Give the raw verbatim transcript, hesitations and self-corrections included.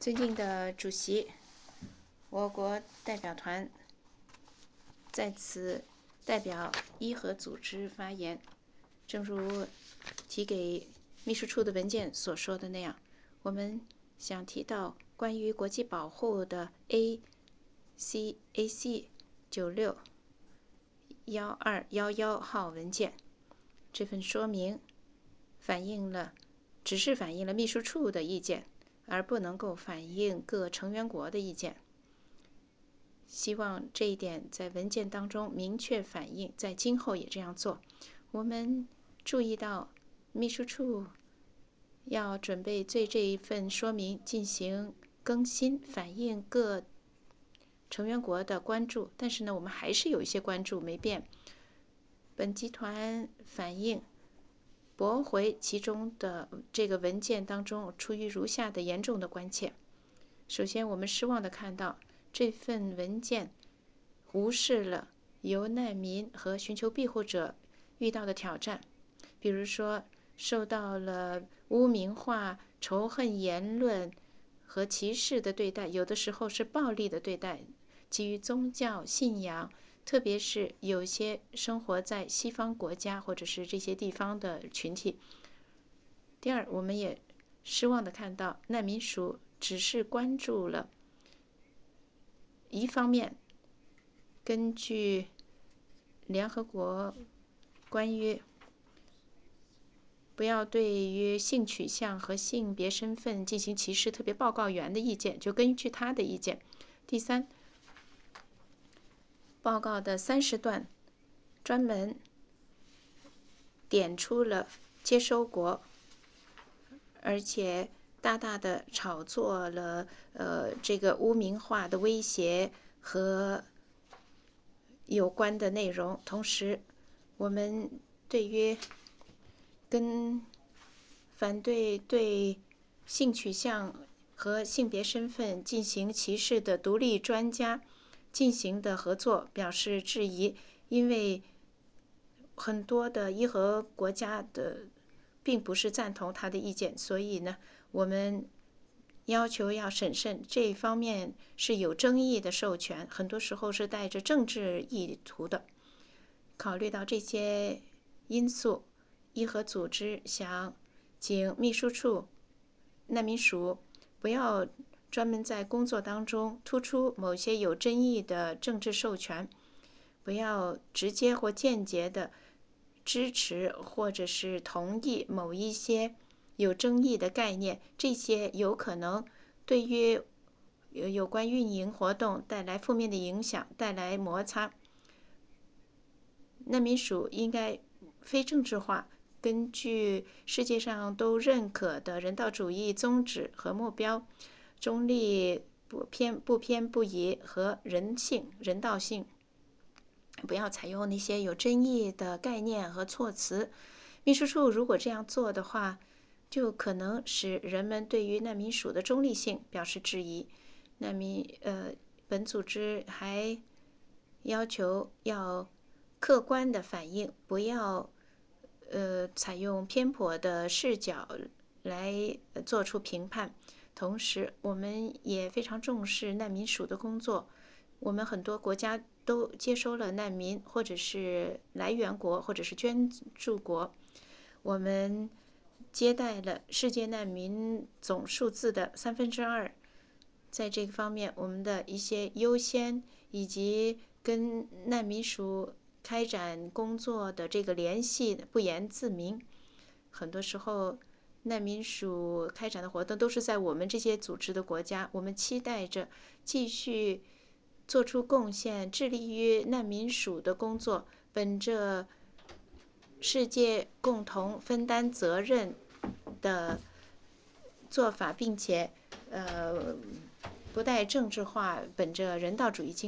尊敬的主席，我国代表团在此代表伊核组织发言。正如提给秘书处的文件所说的那样，我们想提到关于国际保护的 A C A C 九六一二一一号文件。这份说明反映了，只是反映了秘书处的意见，而不能够反映各成员国的意见。希望这一点在文件当中明确反映，在今后也这样做。我们注意到秘书处要准备对这一份说明进行更新，反映各成员国的关注，但是呢，我们还是有一些关注没变。本集团反映驳回其中的这个文件当中出于如下的严重的关切。首先，我们失望地看到这份文件无视了由难民和寻求庇护者遇到的挑战，比如说受到了污名化、仇恨言论和歧视的对待，有的时候是暴力的对待，基于宗教信仰，特别是有些生活在西方国家或者是这些地方的群体。第二，我们也失望地看到难民署只是关注了一方面，根据联合国关于不要对于性取向和性别身份进行歧视特别报告员的意见，就根据他的意见。第三，报告的三十段专门点出了接收国，而且大大的炒作了呃这个污名化的威胁和有关的内容。同时，我们对于跟反对对性取向和性别身份进行歧视的独立专家进行的合作表示质疑，因为很多的伊核国家的并不是赞同他的意见，所以呢，我们要求要审慎，这一方面是有争议的授权，很多时候是带着政治意图的。考虑到这些因素，伊核组织想请秘书处难民署不要专门在工作当中突出某些有争议的政治授权，不要直接或间接的支持或者是同意某一些有争议的概念，这些有可能对于有关运营活动带来负面的影响，带来摩擦。难民署应该非政治化，根据世界上都认可的人道主义宗旨和目标，中立、不偏不偏不倚和人性、人道性，不要采用那些有争议的概念和措辞。秘书处如果这样做的话，就可能使人们对于难民署的中立性表示质疑。难民呃，本组织还要求要客观的反映，不要呃采用偏颇的视角来做出评判。同时，我们也非常重视难民署的工作。我们很多国家都接收了难民，或者是来源国，或者是捐助国。我们接待了世界难民总数字的三分之二。在这个方面，我们的一些优先以及跟难民署开展工作的这个联系不言自明。很多时候，难民署开展的活动都是在我们这些组织的国家。我们期待着继续做出贡献，致力于难民署的工作，本着世界共同分担责任的做法，并且呃不带政治化，本着人道主义精神。